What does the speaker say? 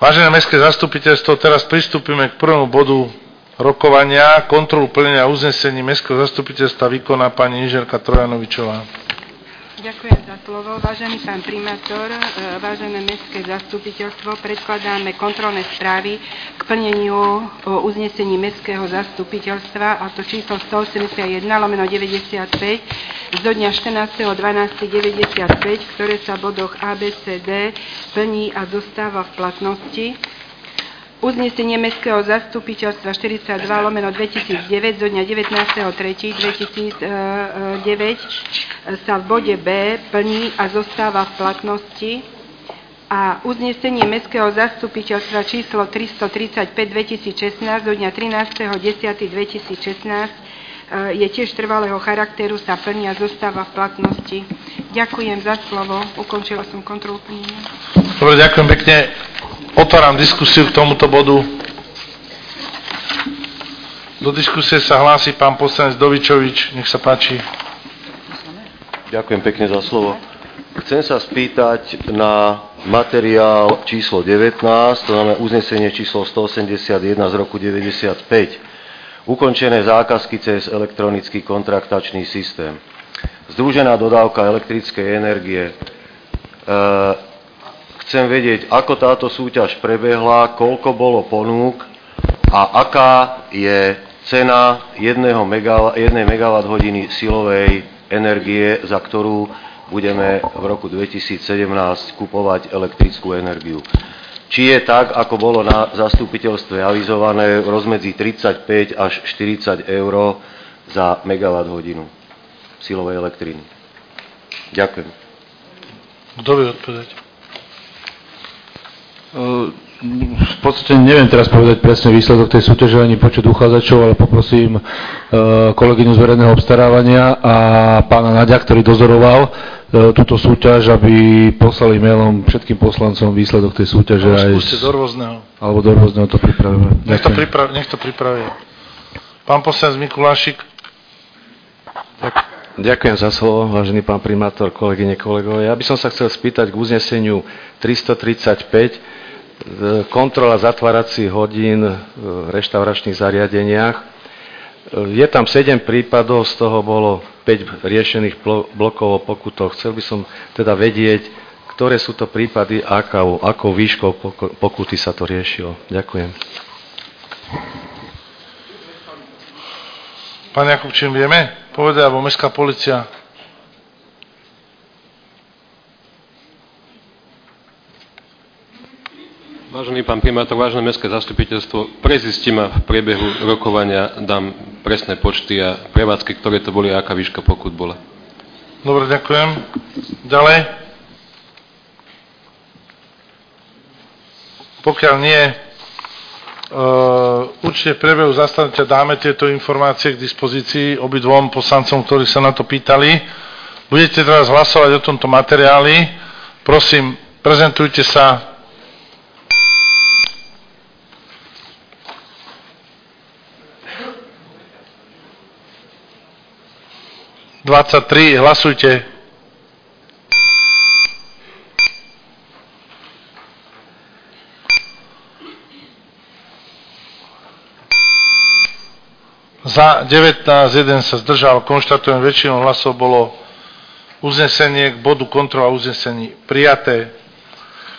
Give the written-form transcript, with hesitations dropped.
Vážené mestské zastupiteľstvo, teraz pristúpime k prvému bodu rokovania. Kontrolu plnenia uznesení mestského zastupiteľstva vykoná pani inžinierka Trojanovičová. Ďakujem za slovo. Vážený pán primátor, vážené mestské zastupiteľstvo, predkladáme kontrolné správy k plneniu uznesení mestského zastupiteľstva, a to číslo 181/95 zo dňa 14.12.95, ktoré sa v bodoch A, B, C, D plní a zostáva v platnosti. Uznesenie mestského zastupiteľstva 42/2009 zo dňa 19.3.2009 sa v bode B plní a zostáva v platnosti. A uznesenie mestského zastupiteľstva číslo 335/2016 zo dňa 13.10.2016 je tiež trvalého charakteru, sa plní a zostáva v platnosti. Ďakujem za slovo. Ukončila som kontrolu plnenia. Dobre, ďakujem pekne. Otváram diskusiu k tomuto bodu. Do diskusie sa hlási pán poslanec Dovičovič. Nech sa páči. Ďakujem pekne za slovo. Chcem sa spýtať na materiál číslo 19, to znamená uznesenie číslo 181 z roku 95. Ukončené zákazky cez elektronický kontraktačný systém. Združená dodávka elektrickej energie. Chcem vedieť, ako táto súťaž prebehla, koľko bolo ponúk a aká je cena 1 MWh silovej energie, za ktorú budeme v roku 2017 kupovať elektrickú energiu. Či je tak, ako bolo na zastupiteľstve avizované, v rozmedzi 35 až 40 eur za megawatt hodinu silovej elektriny. Ďakujem. Kto vie odpovedať? V podstate neviem teraz povedať presne výsledok tej súťaže ani počet uchádzačov, ale poprosím kolegyňu z verejného obstarávania a pána Naďa, ktorý dozoroval túto súťaž, aby poslali mailom všetkým poslancom výsledok tej súťaže. Skúste do rôzneho. Alebo do rôzneho to pripravíme. Nech to pripraví. Pán poslanec Mikulášik. Ďakujem za slovo, vážený pán primátor, kolegyne, kolegovia. Ja by som sa chcel spýtať k uzneseniu 335, kontrola zatváracích hodín v reštauračných zariadeniach. Je tam 7 prípadov, z toho bolo 5 riešených blokov o pokutoch. Chcel by som teda vedieť, ktoré sú to prípady a akou výškou pokuty sa to riešilo. Ďakujem. Pán Jakubčín, vieme povedať, alebo mestská polícia? Vážený pán primátor, vážené mestské zastupiteľstvo, prezistím a v priebehu rokovania dám presné počty a prevádzky, ktoré to boli a aká výška pokut bola. Dobre, ďakujem. Ďalej? Pokiaľ nie, určite v priebehu zastanutia dáme tieto informácie k dispozícii obidvom poslancom, ktorí sa na to pýtali. Budete teraz hlasovať o tomto materiáli. Prosím, prezentujte sa. Hlasujte. Za 19, 1 sa zdržal. Konštatujem, väčšinou hlasov bolo uznesenie k bodu kontrola uznesení prijaté.